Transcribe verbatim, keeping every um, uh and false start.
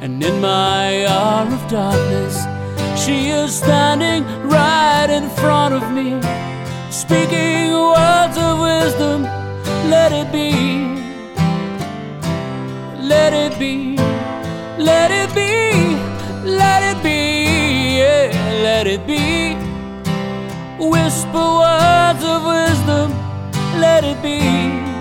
And in my hour of darkness, she is standing right in front of me, speaking words of wisdom. Let it be, let it be, let it be, let it be, yeah, let it be. Whisper words of wisdom, let it be.